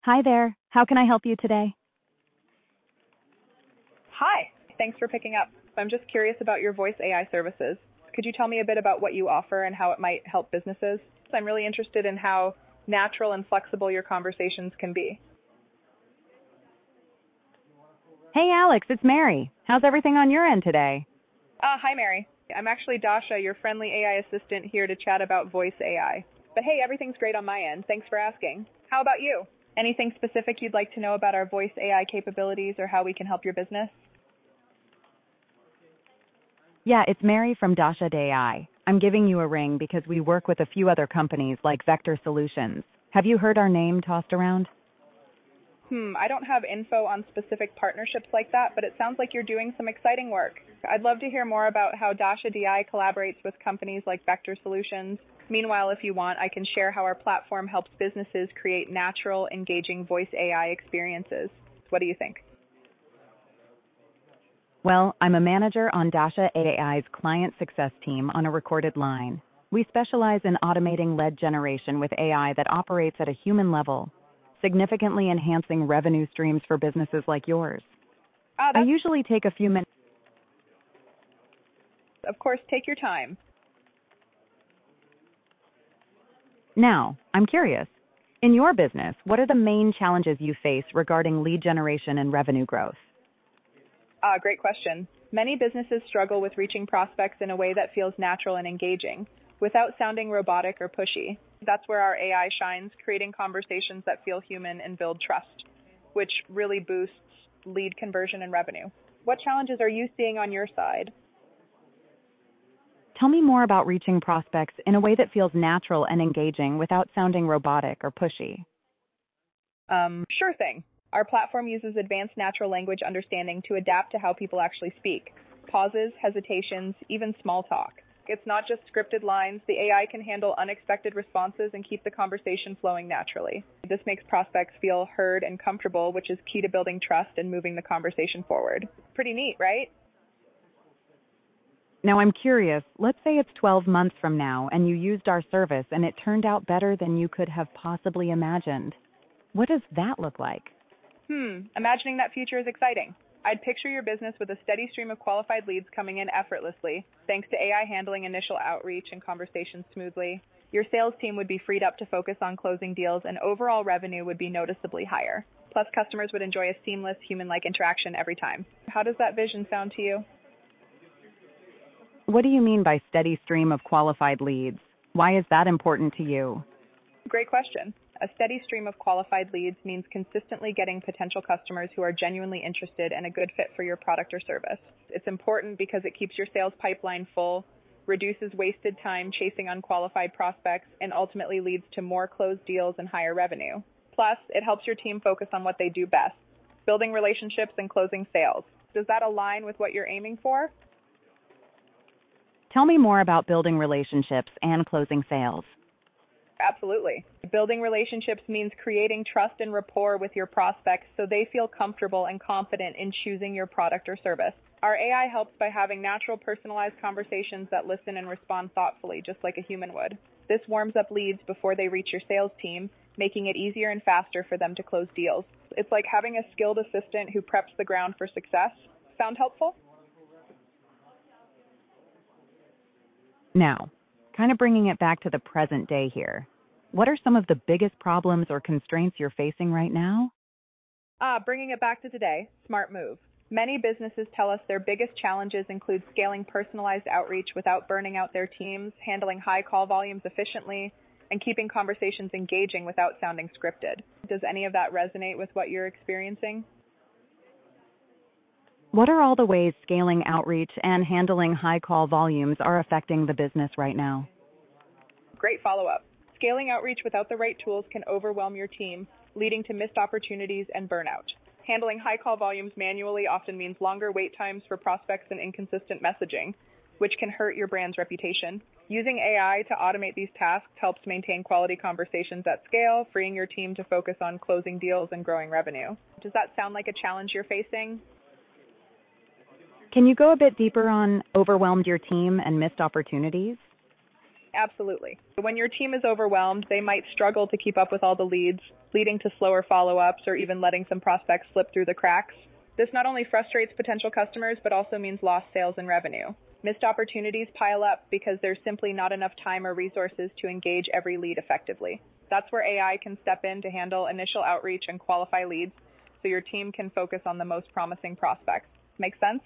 Hi there. How can I help you today? Hi. Thanks for picking up. I'm just curious about your voice AI services. Could you tell me a bit about what you offer and how it might help businesses? I'm really interested in how natural and flexible your conversations can be. Hey, Alex, it's Mary. How's everything on your end today? Hi, Mary. I'm actually Dasha, your friendly AI assistant here to chat about voice AI. But hey, everything's great on my end. Thanks for asking. How about you? Anything specific you'd like to know about our voice AI capabilities or how we can help your business? Yeah, it's Mary from Dasha AI. I'm giving you a ring because we work with a few other companies like Vector Solutions. Have you heard our name tossed around? I don't have info on specific partnerships like that, but it sounds like you're doing some exciting work. I'd love to hear more about how Dasha DI collaborates with companies like Vector Solutions. Meanwhile, if you want, I can share how our platform helps businesses create natural, engaging voice AI experiences. What do you think? Well, I'm a manager on Dasha AI's client success team on a recorded line. We specialize in automating lead generation with AI that operates at a human level, significantly enhancing revenue streams for businesses like yours. I usually take a few minutes. Of course, take your time. Now, I'm curious. In your business, what are the main challenges you face regarding lead generation and revenue growth? Great question. Many businesses struggle with reaching prospects in a way that feels natural and engaging, without sounding robotic or pushy. That's where our AI shines, creating conversations that feel human and build trust, which really boosts lead conversion and revenue. What challenges are you seeing on your side? Tell me more about reaching prospects in a way that feels natural and engaging without sounding robotic or pushy. Sure thing. Our platform uses advanced natural language understanding to adapt to how people actually speak. Pauses, hesitations, even small talk. It's not just scripted lines. The AI can handle unexpected responses and keep the conversation flowing naturally. This makes prospects feel heard and comfortable, which is key to building trust and moving the conversation forward. Pretty neat, right? Now I'm curious, let's say it's 12 months from now and you used our service and it turned out better than you could have possibly imagined. What does that look like? Imagining that future is exciting. I'd picture your business with a steady stream of qualified leads coming in effortlessly, thanks to AI handling initial outreach and conversations smoothly. Your sales team would be freed up to focus on closing deals, and overall revenue would be noticeably higher. Plus, customers would enjoy a seamless, human-like interaction every time. How does that vision sound to you? What do you mean by steady stream of qualified leads? Why is that important to you? Great question. A steady stream of qualified leads means consistently getting potential customers who are genuinely interested and a good fit for your product or service. It's important because it keeps your sales pipeline full, reduces wasted time chasing unqualified prospects, and ultimately leads to more closed deals and higher revenue. Plus, it helps your team focus on what they do best, building relationships and closing sales. Does that align with what you're aiming for? Tell me more about building relationships and closing sales. Absolutely. Building relationships means creating trust and rapport with your prospects so they feel comfortable and confident in choosing your product or service. Our AI helps by having natural, personalized conversations that listen and respond thoughtfully, just like a human would. This warms up leads before they reach your sales team, making it easier and faster for them to close deals. It's like having a skilled assistant who preps the ground for success. Sound helpful? Now, kind of bringing it back to the present day here. What are some of the biggest problems or constraints you're facing right now? Bringing it back to today, smart move. Many businesses tell us their biggest challenges include scaling personalized outreach without burning out their teams, handling high call volumes efficiently, and keeping conversations engaging without sounding scripted. Does any of that resonate with what you're experiencing? What are all the ways scaling outreach and handling high call volumes are affecting the business right now? Great follow-up. Scaling outreach without the right tools can overwhelm your team, leading to missed opportunities and burnout. Handling high call volumes manually often means longer wait times for prospects and inconsistent messaging, which can hurt your brand's reputation. Using AI to automate these tasks helps maintain quality conversations at scale, freeing your team to focus on closing deals and growing revenue. Does that sound like a challenge you're facing? Can you go a bit deeper on overwhelmed your team and missed opportunities? Absolutely. When your team is overwhelmed, they might struggle to keep up with all the leads, leading to slower follow-ups or even letting some prospects slip through the cracks. This not only frustrates potential customers, but also means lost sales and revenue. Missed opportunities pile up because there's simply not enough time or resources to engage every lead effectively. That's where AI can step in to handle initial outreach and qualify leads so your team can focus on the most promising prospects. Make sense?